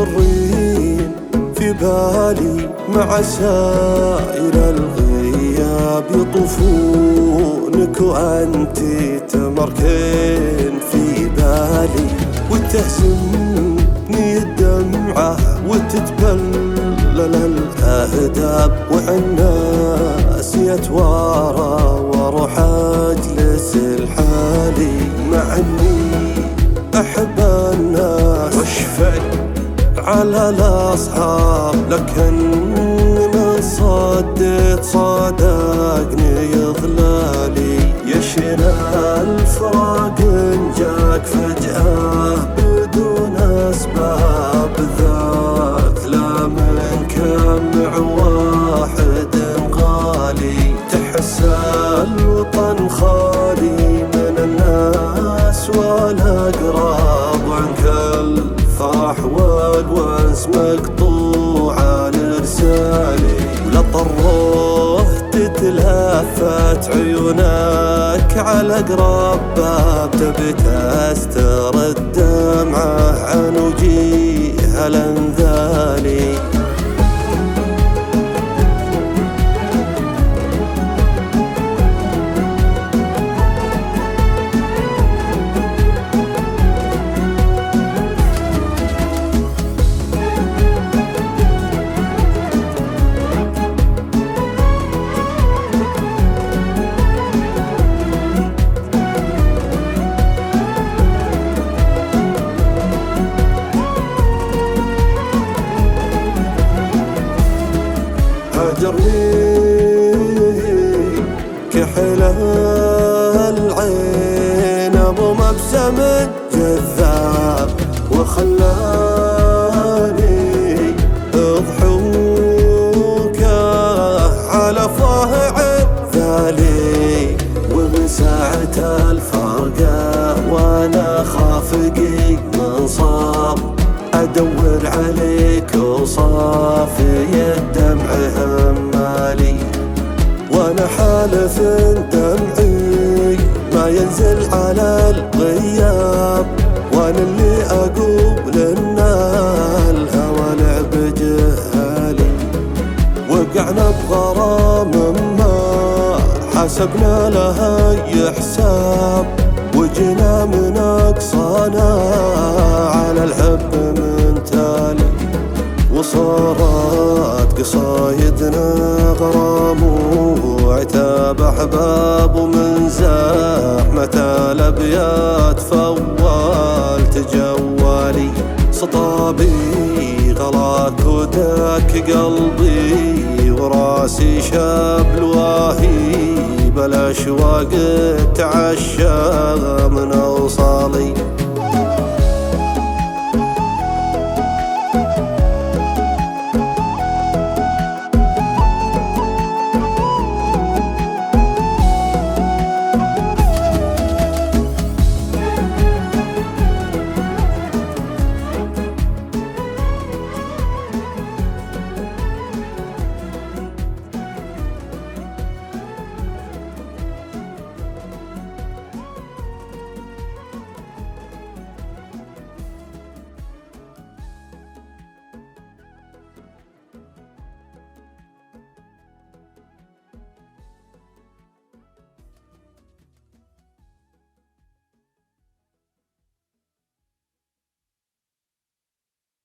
مارين في بالي مع سائر الغياب يطوفونك وأنتي تمركين في بالي، وتهزمني الدمعة وتتبلل الأهداب، وعنا يتوارى واروح اجلس لحالي، مع اني احب الناس واشفق على الاصحاب، لكن من صديت صادقني ظلالي، يشنا الفراق جاك فجأة بدون اسباب، ذاك لا من كم واحد غالي، تحس الوطن خالي من الناس والاقراب، وعنك الفرح والونس مقطوع لرسالي، ولا طرحت تتلفت عيونك على اقرب باب، تبي تستر الدمعة عن وجيه الانذالي. هجرني كحل العين ابو مبسم جذاب، وخلاني اضحوكه على فاه عذالي، ومن ساعة الفرقة وانا خافقي منصاب، ادور عليك وصافي الدمع همالي، وانا حالف دمعي ما ينزل على الغياب، وانا اللي اقول ان الهوى لعب جهالي، وقعنا بغرام ما حسبنا لها حساب، وجينا من اقصانا على الحب من تالي، وصارت قصايدنا غرام وعتاب احباب، ومن زحمة الابيات فولت جوالي، سطابي غلاك وداك قلبي، وراسي شاب الواهي بالاشواق تعشى من اوصالي.